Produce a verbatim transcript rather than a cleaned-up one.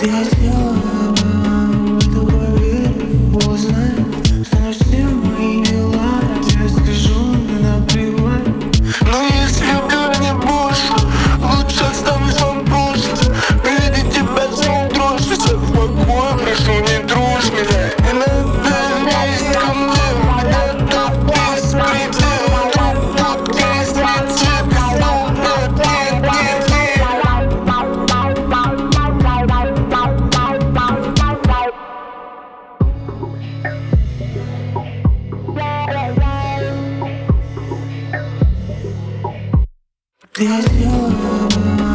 Ты хотела бы в это поверить, узнать, что все мои дела я скажу, не наплевать. Но если люблю не больше, лучше останусь вам прошлым. При виде тебя сам дрожь, все в покой, прошу не трожь меня. Не надо лезть ко мне, у меня тут беспредел. Друг тут есть рецепт, и снова нет, нет, нет, нет. Ты хотела бы